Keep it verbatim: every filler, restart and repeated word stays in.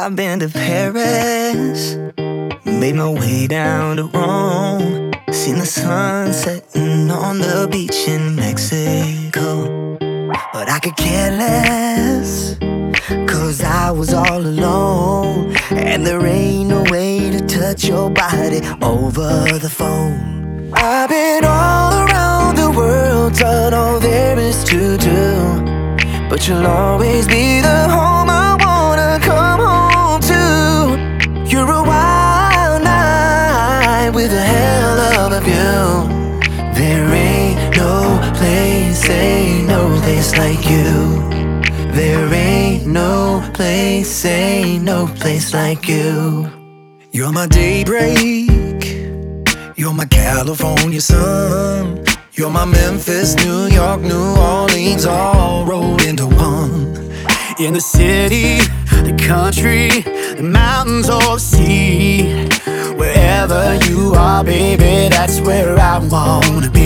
I've been to Paris, made my way down to Rome, seen the sun setting on the beach in Mexico. But I could care less, cause I was all alone, and there ain't no way to touch your body over the phone. I've been all around the world, done all there is to do, but you'll always be the home I wanna come home to. You're a wild night with a hell of a view. There ain't no place, ain't no place like you. There ain't no place, ain't no place like you. You're my daybreak, you're my California sun, you're my Memphis, New York, New Orleans, all rolled into one. In the city, the country, the mountains or the sea, wherever you are, baby, that's where I wanna be.